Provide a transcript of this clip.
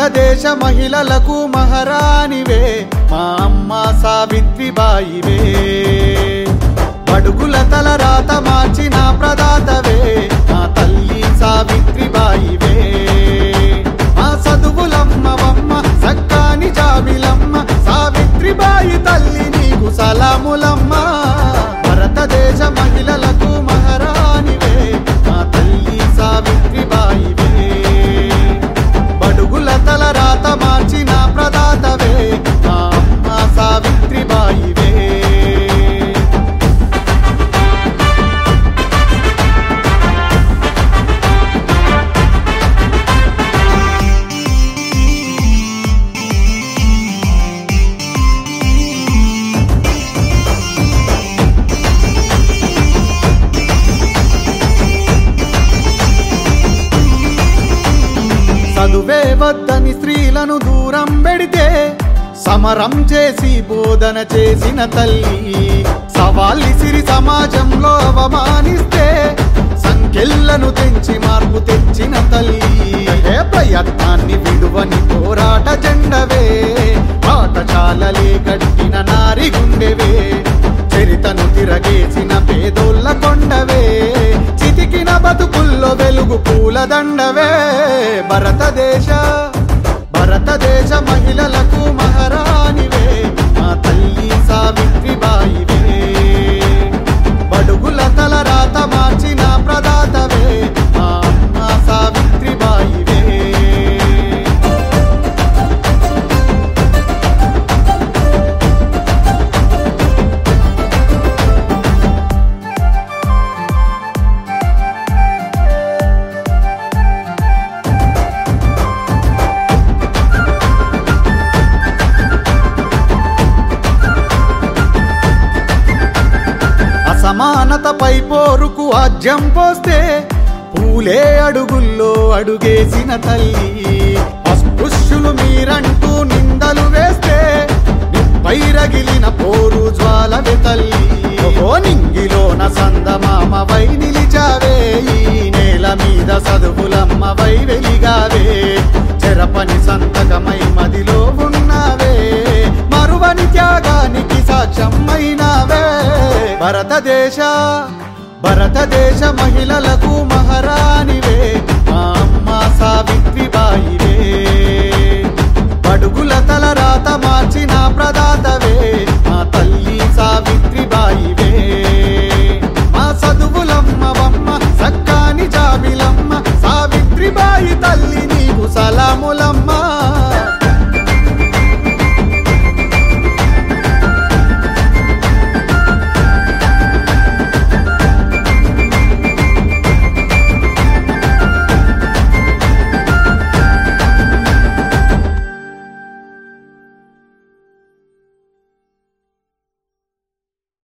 భారతదేశ మహిళలకు మహారాణివే మా అమ్మ సావిత్రిబాయివే బడుగుల తల రాత మార్చిన ప్రదాతవే మా తల్లి సావిత్రిబాయివే మా చదువులమ్మవమ్మ సక్కాని జాబిలమ్మ సావిత్రిబాయి తల్లి నీకు సలాములమ్మ భారతదేశ మహిళలకు మహారాణివే మా తల్లి సావిత్రిబాయివే బడుగుల తల రాత మార్చిన ప్రదాతవే మా అమ్మ సావిత్రిబాయివే చదువే వద్దని స్త్రీలను దూరం పెడితే సమరం చేసి బోధన చేసిన తల్లి సవాలిసిరి సమాజంలో అవమానిస్తే సంఖ్యలను తెంచి మార్పు తెచ్చిన తల్లి ప్రయత్నాన్ని విడువని పోరాట జెండవే పాఠశాలలే కట్టిన నారి గుండెవే చరితను తిరగేసిన పేదోళ్ళ కొండవే చితికిన బతుకుల్లో వెలుగు పూలదండవే భారతదేశ మహిళలకు మహారాణివే మా తల్లి సావిత్రిబాయివే బడుగుల తల రాత మార్చిన ప్రదాతవే మా అమ్మ సావిత్రిబాయివే సమానతపై పోరుకు ఆజ్యం పోస్తే పూలే అడుగుల్లో అడుగేసిన తల్లి అస్పృశ్యులు మీరంటూ నిందలు వేస్తే నిప్పై రగిలిన పోరు జ్వాలవే తల్లి నింగిలోన సందమామవై నిలిచావే ఈ నేల మీద చదువులమ్మవై వెలిగావే చెరపని సంతకమై మదిలో ఉన్నావే మరువని త్యాగానికి సాక్ష్యమైనావే భారతదేశ మహిళలకు మహారాణివే మా అమ్మ సావిత్రిబాయివే బడుగుల తల రాత మార్చిన ప్రదాతవే మా తల్లి సావిత్రిబాయివే మా చదువులమ్మవమ్మ సక్కాని జాబిలమ్మ సావిత్రిబాయి తల్లి నీకు సలాములమ్మ